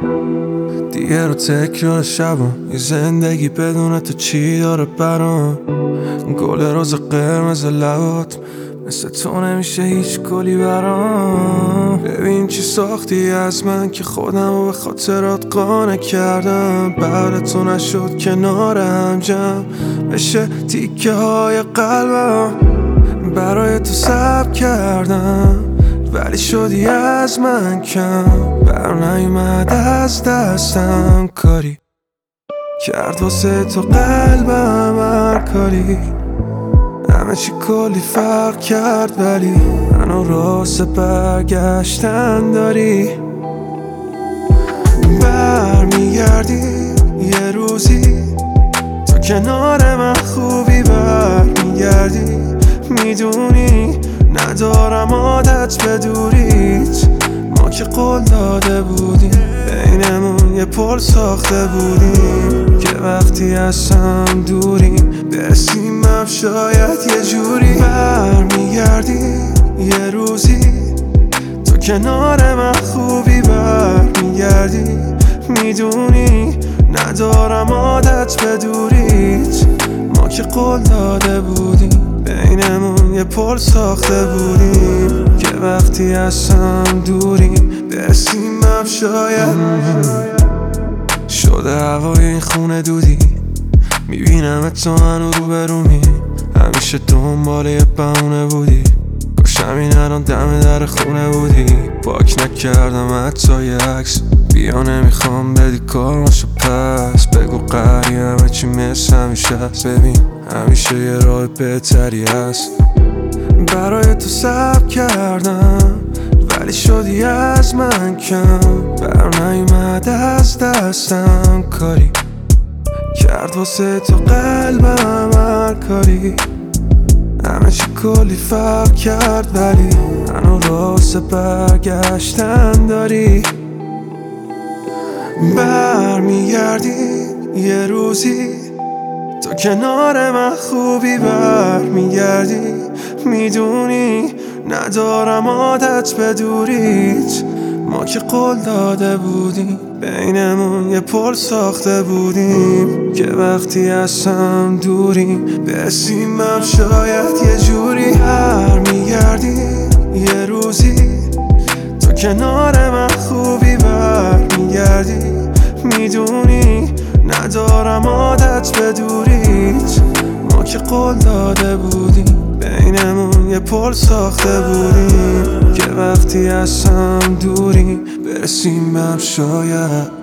دیگه رو تکرار شبم، یه زندگی بدون تو چی داره برام. گل روز قرمز لبات مثل تو نمیشه هیچ گلی برام. ببین چی ساختی از من که خودم رو به خاطرات قانع کردم. بعد تو نشد کنار هم جمع بشه تیکه های قلبم. برای تو صبر کردم ولی شدی از من کم. بر نیومد از دستم کاری کرد واسه تو قلبم هر کاری. همه چی کلی فرق کرد ولی منو راست برگشتن داری. برمیگردی یه روزی تو کنار من خوبی. برمیگردی میدونی ندارم عادت به دوریت. ما که قول داده بودیم بینمون یه پل ساخته بودیم که وقتی از هم دوریم برسیم شاید یه جوری. برمیگردی یه روزی تو کنار من خوبی. برمیگردی میدونی ندارم عادت به دوریت. ما که قول داده بودیم بینمون یه پل ساخته بودیم که وقتی از هم دوریم برسیم شاید. شده هوای این خونه دودی میبینم تو هنو رو برومی. همیشه دنبال یه بهونه بودی کاشم این الان دم در خونه بودی. پاک نکردم حتی یه عکس بیا نمیخوام بدی کارماشو پس. بگو قری همه چی مثل همیشه هست. ببین همیشه یه راه بهتری هست. برای تو صبر کردم ولی شدی از من کم. بر نیومد از دستم کاری کرد واسه تو قلبم هر کاری. همه چی کلی فرق کرد ولی منو راست برگشتن داری. برمیگردی یه روزی تو کنار من خوبی. برمیگردی میدونی ندارم عادت به دوریت. ما که قول داده بودیم بینمون یه پل ساخته بودیم که وقتی از هم دوریم برسیم شاید یه جوری. برمیگردی یه روزی تو کنار من خوبی. برمیگردی میدونی ندارم عادت به دوریت. ما که قول داده بودیم بینمون یه پل ساخته بودیم که وقتی از هم دوریم برسیم شاید.